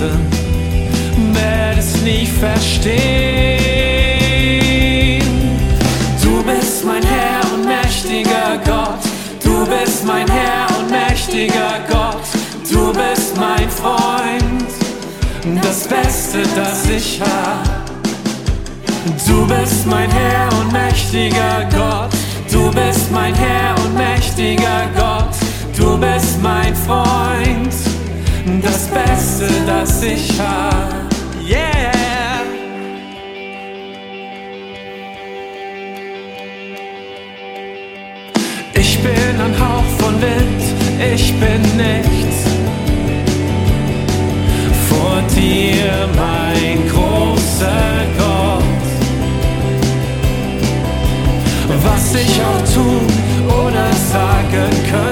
Herzen werd es nie verstehen. Du bist mein Herr und mächtiger Gott, du bist mein Herr und mächtiger Gott, du bist mein Freund, das Beste, das ich hab. Du bist mein Herr und mächtiger Gott, du bist mein Herr und mächtiger Gott, du bist mein Freund, das Beste, das ich hab. Yeah! Ich bin ein Hauch von Wind, ich bin nichts. Vor dir, mein großer Gott. Was ich auch tun oder sagen könnte,